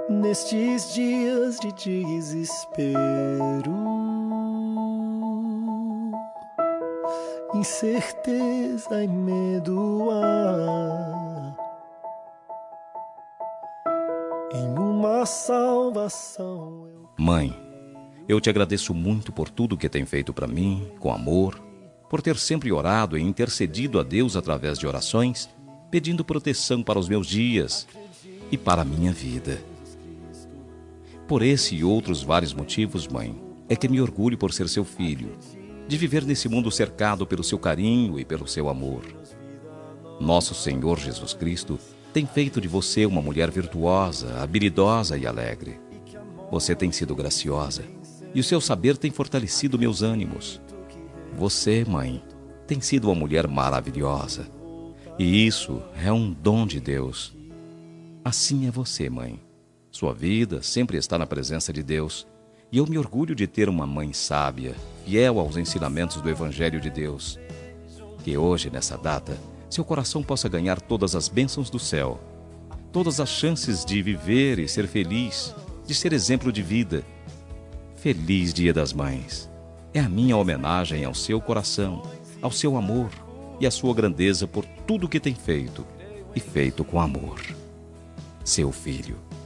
nestes dias de desespero, incerteza e medo há em uma salvação. Mãe, eu te agradeço muito por tudo que tem feito para mim, com amor, por ter sempre orado e intercedido a Deus através de orações, pedindo proteção para os meus dias e para a minha vida. Por esse e outros vários motivos, mãe, é que me orgulho por ser seu filho, de viver nesse mundo cercado pelo seu carinho e pelo seu amor. Nosso Senhor Jesus Cristo tem feito de você uma mulher virtuosa, habilidosa e alegre. Você tem sido graciosa e o seu saber tem fortalecido meus ânimos. Você, mãe, tem sido uma mulher maravilhosa. E isso é um dom de Deus. Assim é você, mãe. Sua vida sempre está na presença de Deus. E eu me orgulho de ter uma mãe sábia, fiel aos ensinamentos do Evangelho de Deus. Que hoje, nessa data, seu coração possa ganhar todas as bênçãos do céu, todas as chances de viver e ser feliz, de ser exemplo de vida. Feliz Dia das Mães. É a minha homenagem ao seu coração, ao seu amor e à sua grandeza por tudo que tem feito, e feito com amor. Seu filho.